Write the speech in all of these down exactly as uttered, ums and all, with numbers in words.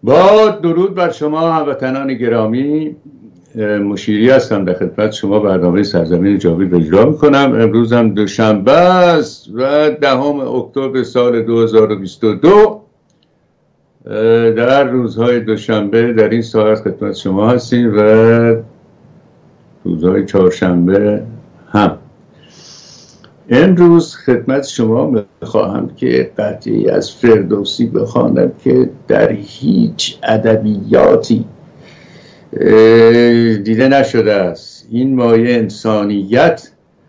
با درود بر شما هموطنان گرامی، مشیری هستم، در خدمت شما برنامه سرزمین جاوید اجرا میکنم. امروز هم دوشنبه است و دهم اکتبر سال دو هزار و بیست و دو. در روزهای دوشنبه در این ساعت خدمت شما هستیم و روزهای چهارشنبه هم. امروز خدمت شما میخواهم که قطعی از فردوسی بخوانم که در هیچ ادبیاتی دیده نشده است. این مایه انسانیت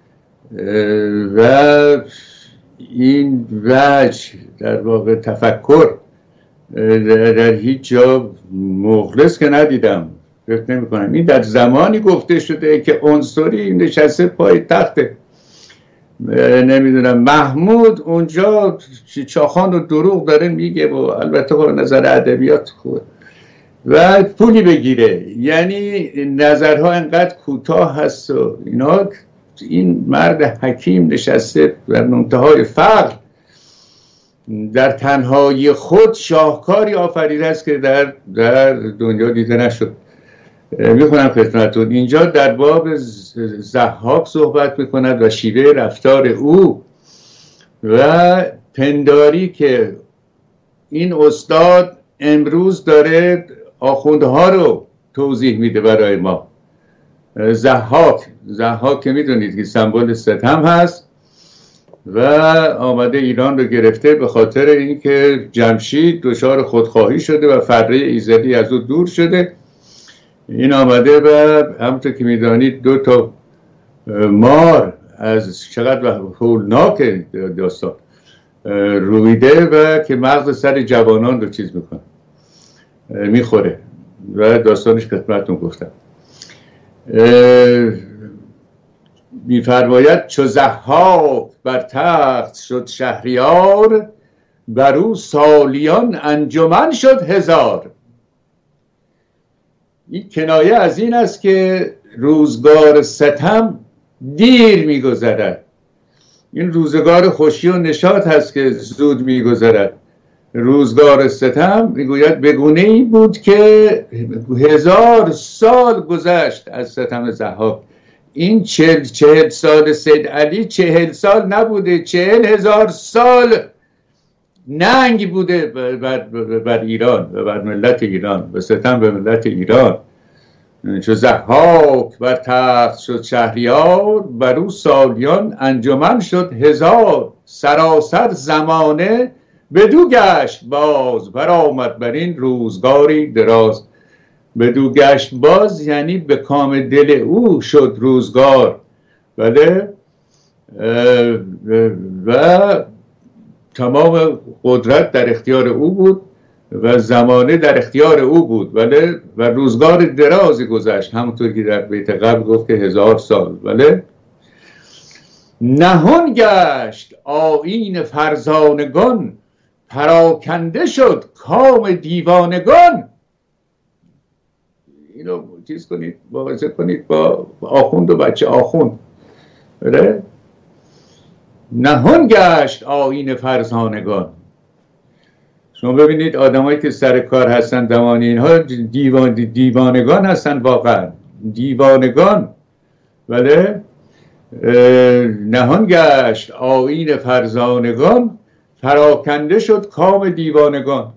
و این وجه در واقع تفکر در هیچ جا مخلص که ندیدم، فکر نمی کنم. این در زمانی گفته شده که عنصری نشسته پای تخته، نمیدونم محمود اونجا چاخان و دروغ داره میگه و البته با نظر ادبیات خوبه و پولی بگیره. یعنی نظرها انقدر کوتاه هست و اینا. این مرد حکیم نشسته در منتهای فقر، در تنهایی خود شاهکاری آفریده است که در در دنیا دیده نشد. میخونم خدمتتون. اینجا در باب ضحاک صحبت میکند و شیوه رفتار او و پنداری که این استاد امروز داره آخوندها رو توضیح میده برای ما. ضحاک ضحاک که میدونید که سمبل ستم هست و آمده ایران رو گرفته به خاطر اینکه جمشید دچار خودخواهی شده و فره ایزدی از او دور شده. این آمده و همونطور که میدانید دو تا مار از چقدر هولناک داستان رویده و که مغز سر جوانان رو چیز میکنه، میخوره و داستانش خدمتتون گفتم. میفرماید چو ضحاک بر تخت شد شهریار، بر او سالیان انجمن شد هزار. این کنایه از این است که روزگار ستم دیر میگذرد. این روزگار خوشی و نشاط هست که زود میگذرد. روزگار ستم میگوید بگونه این بود که هزار سال گذشت از ستم ضحاک. این چهل, چهل سال سید علی چهل سال نبوده، چهل هزار سال ننگ بوده بر, بر, بر ایران و بر ملت ایران و ستم به ملت ایران. چو ضحاک بر تخت شد شهریار، بر او سالیان انجمن شد هزار. سراسر زمانه بدو گشت باز، برآمد بر این روزگاری دراز. بدو گشت باز یعنی به کام دل او شد روزگار، بله، و تمام قدرت در اختیار او بود و زمانه در اختیار او بود، بله، و روزگار درازی گذشت، همونطور که در بیت قبل گفت که هزار سال، بله. نهان گشت آیین فرزانگان، پراکنده شد کام دیوانگان. اینو چیز کنید، مواظب کنید با آخوند و بچه آخوند، بله. نهان گشت آیین فرزانگان. شما ببینید آدمایی که سر کار هستن دوانی اینها دیوان دیوانگان هستن، واقعا دیوانگان، بله. نهان گشت آیین فرزانگان، پراکنده شد کام دیوانگان.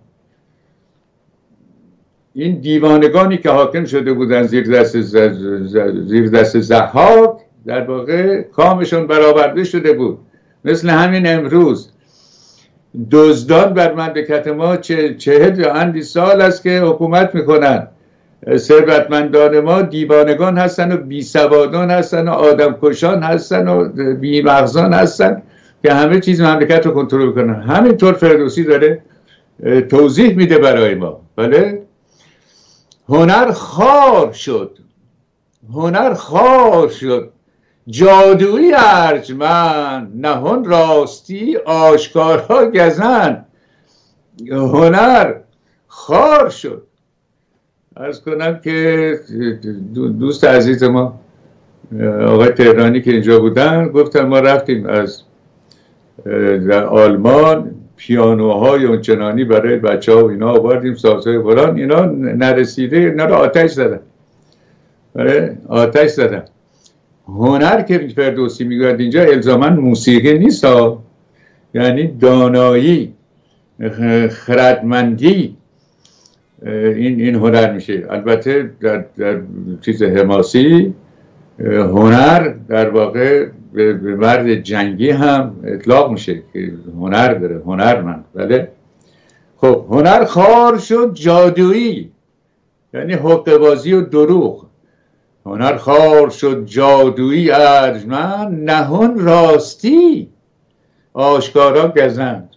این دیوانگانی که حاکم شده بودن زیر دست زیر دست ضحاک، در واقع کامشون برآورده شده بود. مثل همین امروز دزدان بر مملکت ما چهل یا اندی سال است که حکومت میکنن. ثروتمندان ما دیوانگان هستن و بی سوادان هستن و آدم کشان هستن و بی مغزان هستن که همه چیز مملکت رو کنترل کنن. همینطور فردوسی داره توضیح میده برای ما، بله. هنر خوار شد، هنر خوار شد، جادویی ارجمند، نهان راستی آشکارها گزند. هنر خوار شد. عرض کنم که دوست عزیز ما آقای تهرانی که اینجا بودن گفتن ما رفتیم از در آلمان پیانوهای اونچنانی برای بچه ها و اینا آوردیم، سازهای فلان، اینا نرسیده، اینا رو آتش زدن، برای آتش زدن. هنر که فردوسی میگوید اینجا الزاما موسیقی نیست ها، یعنی دانایی، خردمندی، این این هنر میشه. البته در, در چیز حماسی هنر در واقع به مرد جنگی هم اطلاق میشه که هنر داره، هنرمند. بله. خب هنر خوار شد جادویی، یعنی حقه بازی و دروغ. هنر خوار شد جادویی ارجمند، نهان راستی آشکارا گزند.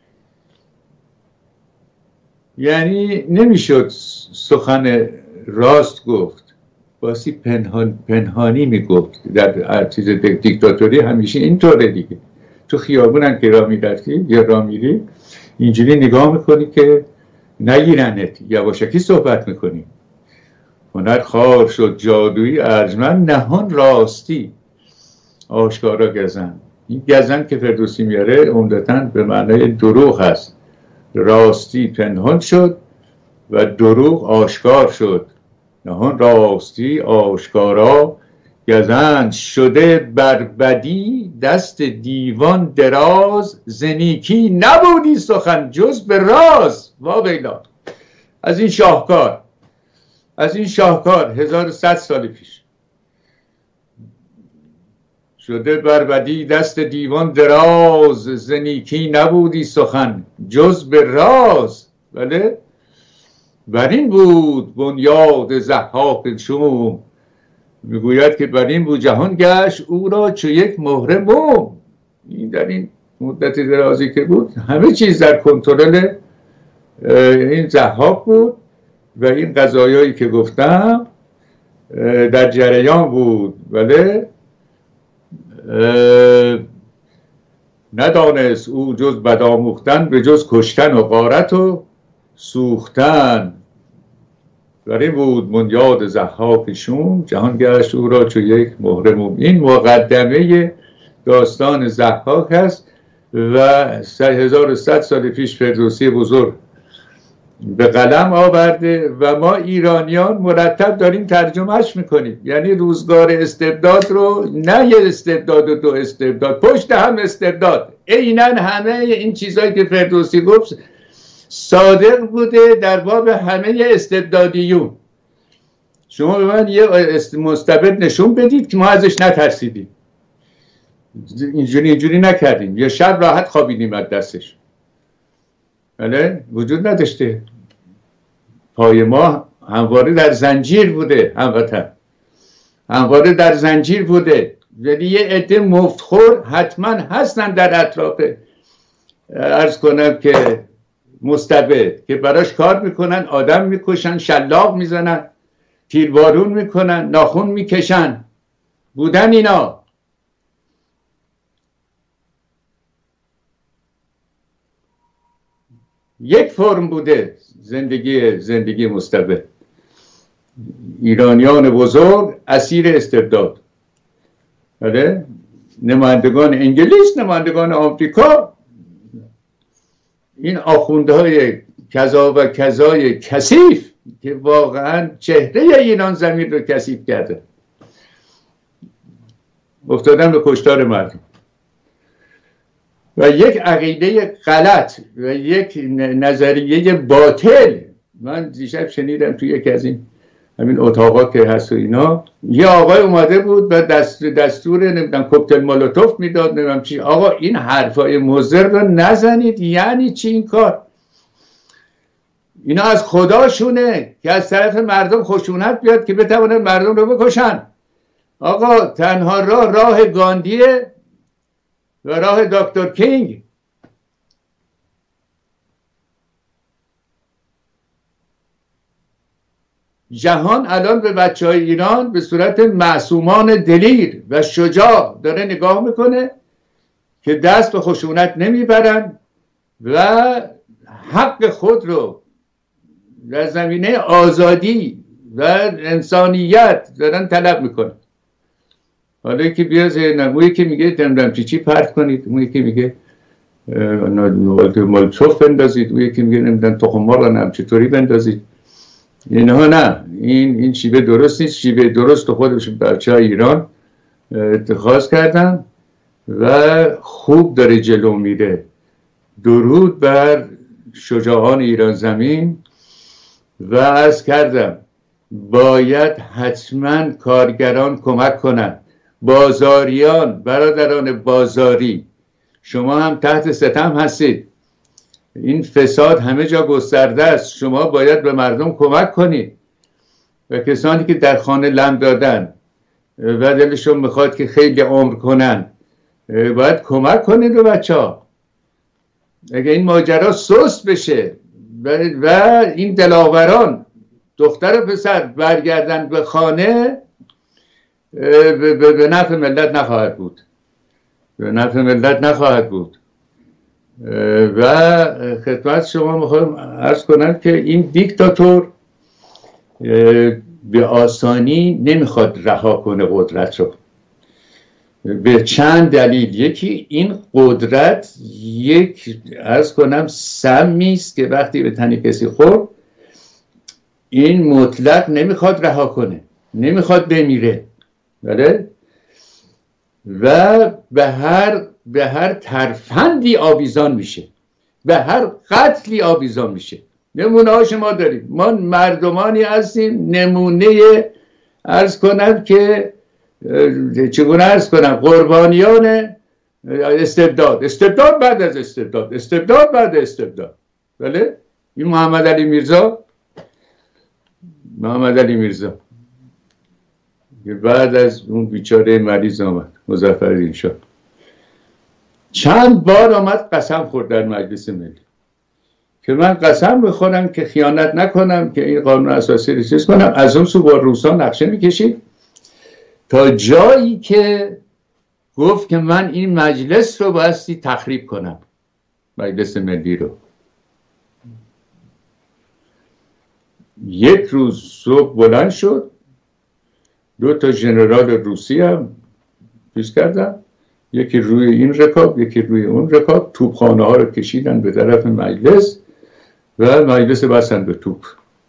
یعنی نمیشد سخن راست گفت، باسی پنهان پنهانی میگفت. در چیز دیکتاتوری همیشه اینطوره دیگه. تو خیابونم که راه میرفتی یا راه میری اینجوری نگاه میکنی که نگیرنت، یواشکی صحبت میکنی. هنر خوار شد جادویی ارجمند، نهان راستی آشکارا گزند. این گزند که فردوسی میاره عمدتاً به معنای دروغ هست. راستی پنهان شد و دروغ آشکار شد. نهان راستی آشکارا گزند، شده بر بدی دست دیوان دراز، زنیکی نبودی سخن جز به راز. واویلا از این شاهکار، از این شاهکار هزار و صد سال پیش. شده بر بدی دست دیوان دراز، زنیکی نبودی سخن جز به راز. بله. بر این بود بنیاد ضحاک شوم، میگوید که بر این بود جهان گشت او را چو یک مهره موم. این در این مدت درازی که بود همه چیز در کنترل این ضحاک بود و این قضایایی که گفتم در جریان بود. بله. ندانست او جز بدآموختن، به جز کشتن و غارت و سوختن. بر این بود بنیاد ضحاک شوم، جهان گشت او را چو یک مهره موم. این مقدمه داستان ضحاک است و هزار و صد سال پیش فردوسی بزرگ به قلم آورده و ما ایرانیان مرتب داریم ترجمهش میکنیم. یعنی روزگار استبداد رو، نه یه استبداد و دو استبداد، پشت هم استبداد. عیناً همه این چیزهایی که فردوسی گفت صادق بوده در باب همه استبدادیون. شما به من یه مستبد نشون بدید که ما ازش نترسیدیم، اینجوری اینجوری نکردیم، یا شب راحت خوابیدیم از دستش. بله. وجود نداشته. پای ما همواره در زنجیر بوده، هموطن همواره در زنجیر بوده. ولی یه عده مفتخور حتما هستن در اطراف، عرض کنم که مستبد، که براش کار میکنن، آدم میکشن، شلاق میزنن، تیربارون میکنن، ناخون میکشن. بودن اینا. یک فرم بوده زندگی زندگی مستبد. ایرانیان بزرگ اسیر استبداد. بله. نمایندگان انگلیس، نمایندگان آمریکا، این آخوندهای کذا و کذای کثیف که واقعا چهره ایران زمین رو کثیف کرده، افتادن به کشتار مردم و یک عقیده غلط و یک نظریه باطل. من دیشب شنیدم توی یکی از این همین اتاقا که هست و اینا، یه آقای اومده بود و دست دستور نمیدونم کوکتل مولوتوف میداد، نمیدونم چی. آقا این حرفای مضر رو نزنید. یعنی چی این کار؟ اینا از خداشونه که از طرف مردم خشونت بیاد که بتوانن مردم رو بکشن. آقا تنها راه راه گاندیه و راه دکتر کینگ. جهان الان به بچه های ایران به صورت معصومان دلیر و شجاع داره نگاه میکنه که دست به خشونت نمیبرن و حق خود رو در زمینه آزادی و انسانیت دارن طلب میکنن. حالا که بیا زیر مویی که میگه دمدم چی چی پرت کنید، مویی که میگه مولتوف بندازید، او یکی میگه نمیدن تخم مرغ هم چطوری بندازید. اینها نه، این این شیوه درست نیست. شیوه درست خودش بچه‌های ایران اتخاذ کردن و خوب داره جلو میره. درود بر شجاعان ایران زمین. و عرض کردم باید حتما کارگران کمک کنند، بازاریان، برادران بازاری، شما هم تحت ستم هستید، این فساد همه جا گسترده است، شما باید به مردم کمک کنید و کسانی که در خانه لم دادن و دلشون میخواد که خیلی عمر کنن باید کمک کنید به بچه ها. اگه این ماجرا سست بشه و این دلاوران دختر و پسر برگردن به خانه، به نفع ملت نخواهد بود، به نفع ملت نخواهد بود. و خدمت شما میخوام عرض کنم که این دیکتاتور به آسانی نمیخواد رها کنه قدرت رو، به چند دلیل. یکی این قدرت یک عرض کنم سمی است که وقتی به تن کسی خورد این مطلق نمیخواد رها کنه، نمیخواد بمیره، بله؟ و به هر به هر ترفندی آویزان میشه، به هر قتلی آویزان میشه. نمونه هاش ما داریم، ما مردمانی هستیم نمونه عرض کنم که چگونه عرض کنم قربانیان استبداد، استبداد بعد از استبداد، استبداد بعد استبداد. بله؟ این محمد علی میرزا، محمد علی میرزا که بعد از اون بیچاره مریض آمد مظفرالدین شاه، چند بار آمد قسم خورد در مجلس ملی که من قسم بخورم که خیانت نکنم، که این قانون اساسی رو چیز کنم. از اون سو با روسان نقشه میکشید تا جایی که گفت که من این مجلس رو بایستی تخریب کنم، مجلس ملی رو. یک روز صبح بلند شد، دو تا ژنرال روسی هم چیز کردن، یکی روی این رکاب یکی روی اون رکاب، توپخانه ها رو کشیدن به طرف مجلس و مجلس بستن به توپ.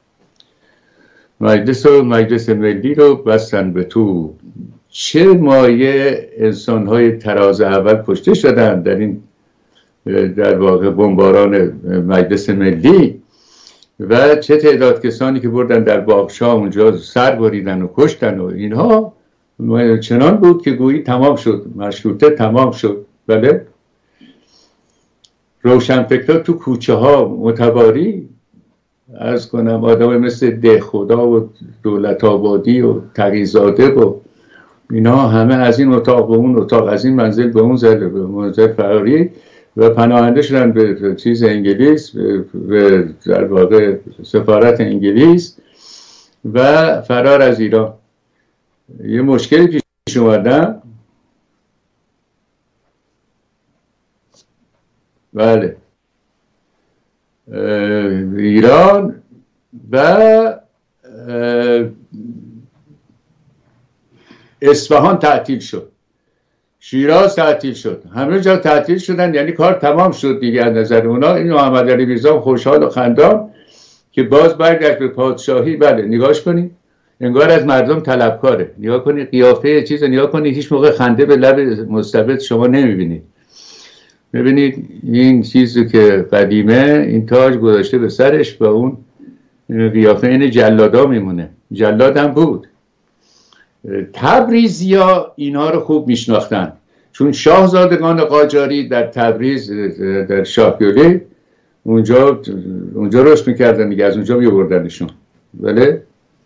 مجلس و مجلس ملی رو بستن به توپ. چه مایه انسان های تراز اول کشته شدن در این در واقع بمباران مجلس ملی و چه تعداد کسانی که بردن در باغشا اونجا سر بریدن و کشتن و اینها. چنان بود که گویی تمام شد، مشروطه تمام شد. بله، روشنفکرها تو کوچه ها متواری از کنم آدم مثل ده خدا و دولت آبادی و تقی‌زاده و اینا همه از این اتاق به اون اتاق، از این منزل به اون زل به منزل فراری و پناهنده شدن به چیز انگلیس، به در واقع سفارت انگلیس و فرار از ایران. یه مشکلی پیش اومدن. بله، ایران و اصفهان تعطیل شد، شیراز تعطیل شد، همه جا تعطیل شدن، یعنی کار تمام شد دیگه از نظر اونا. این محمد علی میرزا خوشحال و خندان که باز برگشت به پادشاهی. بله، نگاش کنید انگار از مردم طلبکاره. نگاه کنید قیافه چیز، نگاه کنید هیچ موقع خنده به لب مستبد شما نمیبینید. ببینید این چیزی که قدیمه، این تاج گذاشته به سرش با اون قیافه این جلادا میمونه. جلاد هم بود. تبریزیا اینها رو خوب میشناختن، چون شاهزادگان قاجاری در تبریز در شاهگلی اونجا اونجا رشد میکردن دیگه، از اونجا میبردنشون. بله،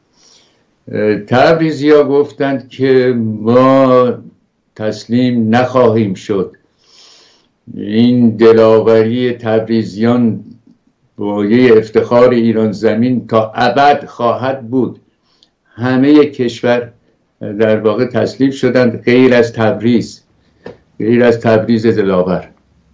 تبریزیا گفتند که ما تسلیم نخواهیم شد، این دلاوری تبریزیان بایه افتخار ایران زمین تا ابد خواهد بود. همه کشور در واقع تسلیم شدند غیر از تبریز، غیر از تبریز دلاور.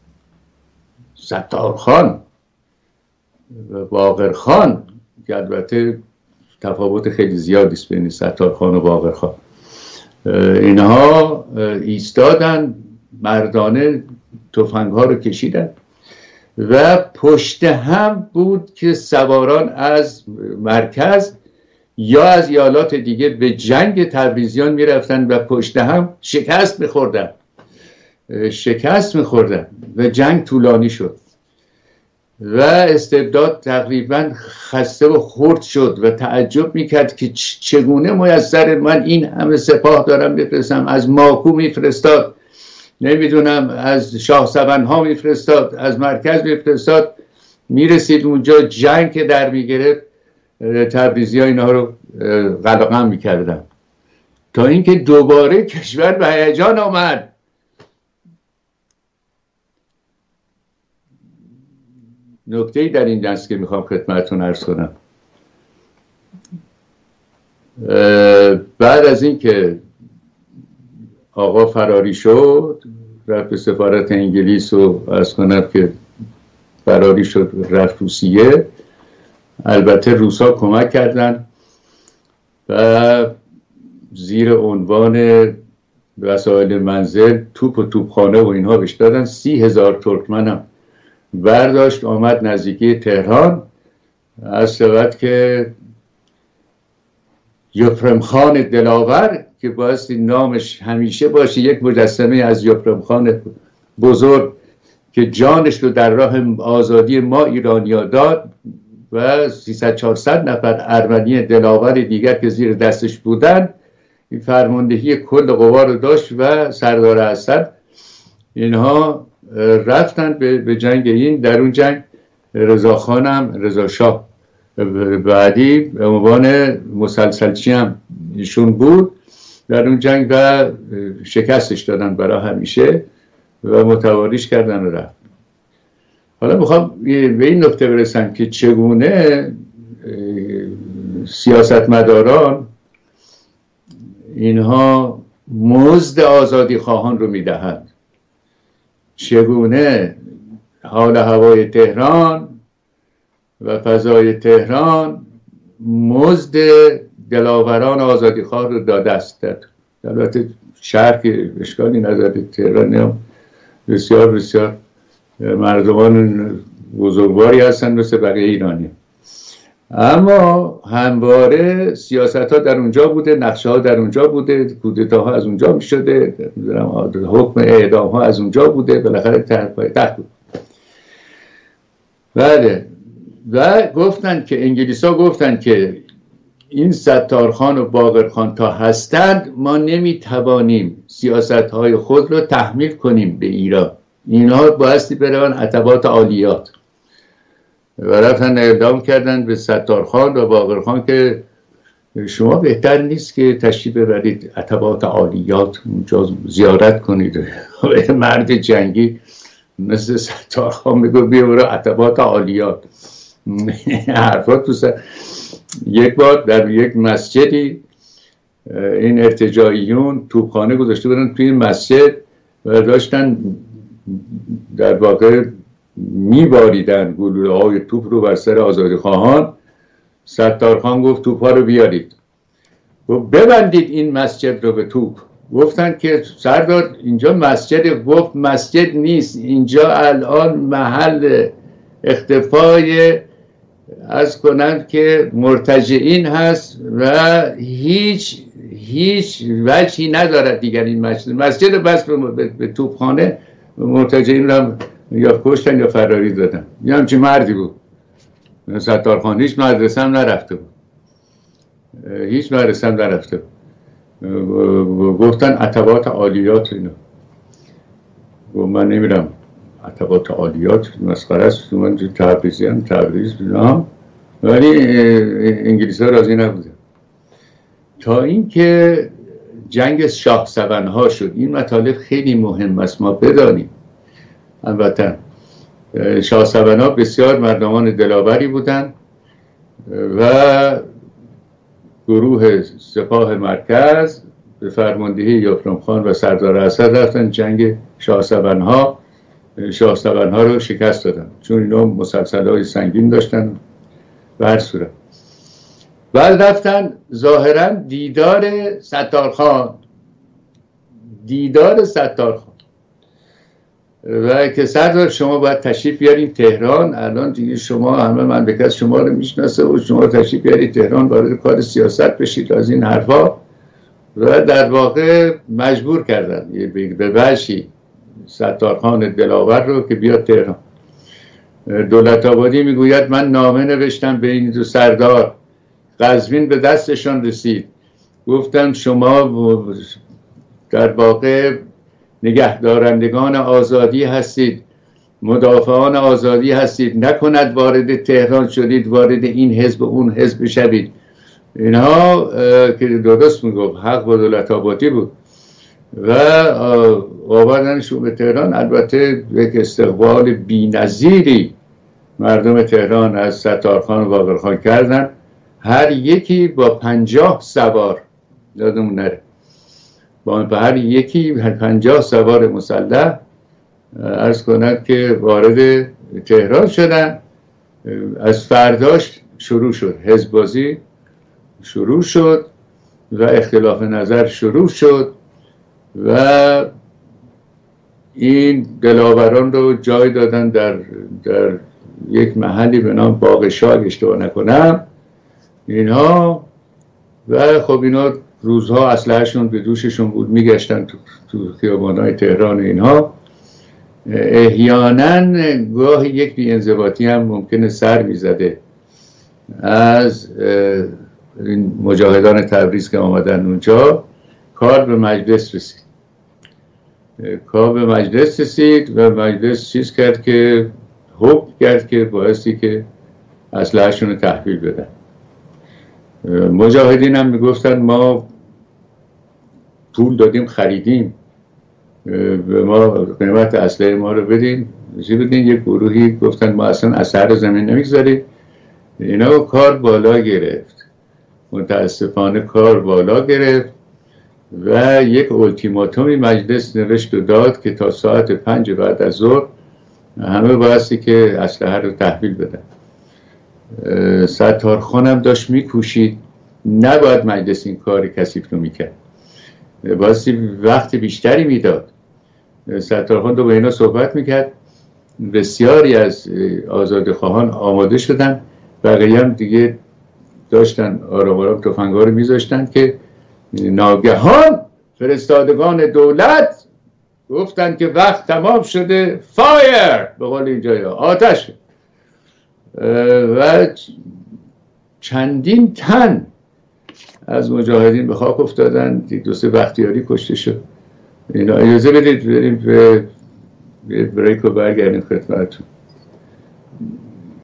ستارخان و باقرخان که البته تفاوت خیلی زیادی است بین ستارخان و باقرخان، اینها ایستادن مردانه تفنگ ها رو کشیدن و پشت هم بود که سواران از مرکز یا از ایالات دیگه به جنگ تبریزیان میرفتن و پشت هم شکست میخوردن شکست میخوردن و جنگ طولانی شد و استبداد تقریبا خسته و خرد شد و تعجب میکرد که چگونه میسر من این همه سپاه دارم میفرستم، از ماکو میفرستاد، نمیدونم از شاه سبنها میفرستاد، از مرکز میفرستاد، میرسید اونجا جنگ که در میگرفت تبریزی ها اینها رو قلقم میکردن تا اینکه دوباره کشور به هیجان آمد. نکته‌ای در این دست که میخوام خدمتتون عرض کنم، بعد از اینکه آقا فراری شد رفت به سفارت انگلیس و عرض کنم که فراری شد رفت روسیه، البته روسا کمک کردن و زیر عنوان وسایل منزل توپ و توپخانه و اینها بهش دادن. سی هزار ترکمن هم برداشت آمد نزدیکی تهران. از شود که یفرم خان دلاور که بایستی نامش همیشه باشه، یک مجسمه از یفرم خان بزرگ که جانش رو در راه آزادی ما ایرانیا داد و سیصد چهارصد نفر ارمنی دلاور دیگر که زیر دستش بودن، این فرماندهی کل قوا رو داشت و سردار اسد اینها رفتن به جنگ. این در اون جنگ رضاخان هم رضا شاه بعدی به عنوان مسلسلچی هم ایشون بود در اون جنگ و شکستش دادن برای همیشه و متواریش کردن و رفت. حالا میخوام به این نکته برسم که چگونه سیاستمداران اینها مزد آزادی خواهان رو میدهند، چگونه حال هوای تهران و فضای تهران مزد دلاوران آزادی خواه رو داده است. البته شهر که اشکالی نداره، تهران هم بسیار بسیار مردمان بزرگواری هستن مثل بقیه ایرانی، اما همواره سیاست ها در اونجا بوده، نقشه ها در اونجا بوده، کودتا ها از اونجا می شده، حکم اعدام ها از اونجا بوده، بالاخره تحت پای تخت بود. بله، و گفتن که انگلیس ها گفتن که این ستارخان و باقرخان تا هستند ما نمی توانیم سیاست های خود رو تحمیل کنیم به ایران، اینها بایستی برون عتبات عالیات. و رفتن اعلام کردن به ستارخان و باقرخان که شما بهتر نیست که تشریف ببرید عتبات عالیات اونجا زیارت کنید. مرد جنگی مثل ستارخان میگه بیا برو عتبات عالیات. حرفا تو سر. یک بار در یک مسجدی این ارتجاعیون توپخانه گذاشته بودن توی مسجد و داشتن در واقع میباریدن گلوله های توپ رو بر سر آزادی خواهان. ستارخان گفت توپ ها رو بیارید، گفت ببندید این مسجد رو به توپ. گفتن که سردار اینجا مسجد. گفت مسجد نیست، اینجا الان محل اختفای از کنند که مرتجعین هست و هیچ هیچ وجهی ندارد دیگر این مسجد مسجد بس به, به توپخانه مرتجعین رو یا کشتن یا فراری دادن. یه همچین مردی بود ستارخان. هیچ مدرسه هم نرفته بود، هیچ مدرسه هم نرفته بود. گفتن عتبات عالیات اینا. گفت من نمیرم عتبات عالیات، مسخره است، من تبریزی هم تبریز هم. ولی انگلیس ها راضی نبوده تا اینکه جنگ شاه سبنها شد. این مطالب خیلی مهم است ما بدانیم. البته شاه سبنها بسیار مردمان دلاوری بودند و گروه سپاه مرکز به فرماندهی یفرم خان و سردار اسد رفتن جنگ شاه سبنها. شاه سبنها رو شکست دادن چون اینا مسلسل‌های سنگین داشتن. به هر صورت بعد رفتن ظاهرا دیدار ستارخان دیدار ستارخان و که سردار شما باید تشریف بیارین تهران، الان دیگه شما همه مملکت شما رو میشناسه و شما تشریف بیارین تهران وارد کار سیاست بشید از این حرفا. و در واقع مجبور کردن به وحشی ستارخان دلاور رو که بیاد تهران. دولت آبادی میگوید من نامه نوشتم به این دو سردار، قزوین به دستشان رسید، گفتم شما در واقع نگهدارندگان آزادی هستید، مدافعان آزادی هستید، نکند وارد تهران شدید وارد این حزب و اون حزب شوید. اینها که درست میگفت، حق با دولت آبادی بود و آوردنشون به تهران. البته یک استقبال بی‌نظیری مردم تهران از ستارخان و باقرخان کردن، هر یکی با پنجاه سوار، یادمون نره، با هر یکی پنجاه سوار مسلح عرض کنند که وارد تهران شدن. از فرداش شروع شد حزب بازی، شروع شد و اختلاف نظر شروع شد و این دلاوران رو جای دادن در, در یک محلی به نام باغ شاه، اشتباه نکنم اینها. و خب اینا روزها اسلحه‌شون به دوششون بود، میگشتن تو, تو خیابان‌های تهران. اینها احیانا گاهی یک بی‌انضباطی هم ممکنه سر میزده از این مجاهدان تبریز که آمدن اونجا. کار به مجلس رسید، کار به مجلس رسید و مجلس چیز کرد که حکم کرد که بایستی که اسلحه‌شون رو تحویل بدن. مجاهدین هم میگفتن ما پول دادیم خریدیم، به ما قیمت اسلحه ما رو بدین. چی بدین؟ یک گروهی گفتن ما اصلا اسلحه زمین نمیگذاریم. اینا کار بالا گرفت، متاسفانه کار بالا گرفت و یک اولتیماتومی مجلس نوشت و داد که تا ساعت پنج بعد از ظهر همه بایستی که اسلحه رو تحویل بدن. ستارخان هم داشت میکوشید، نباید مجلس این کار کثیف رو میکرد، بایستی وقت بیشتری میداد. ستارخان رو با اینا صحبت میکرد، بسیاری از آزادخواهان آماده شدن، بقیه هم دیگه داشتن آرام آرام تفنگ‌ها رو میذاشتن که ناگهان فرستادگان دولت گفتن که وقت تمام شده، فایر به قول اینجا، آتش. و چندین تن از مجاهدین به خاک افتادن، دو سه بختیاری کشته شد. اینا اجازه بدید بریم به بریک و برگردیم خدمتتون.